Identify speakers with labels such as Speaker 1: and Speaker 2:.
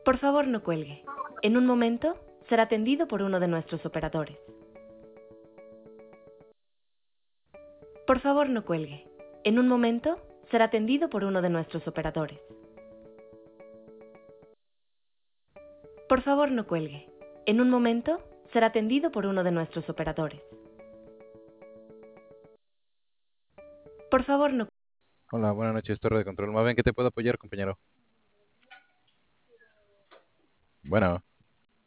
Speaker 1: Por favor, no cuelgue. En un momento será atendido por uno de nuestros operadores. Por favor, no cuelgue. En un momento será atendido por uno de nuestros operadores. Por favor, no cuelgue. En un momento será atendido por uno de nuestros operadores. Por favor, no.
Speaker 2: Hola, buenas noches, Torre de Control. Más bien, ¿qué te puedo apoyar, compañero? Bueno.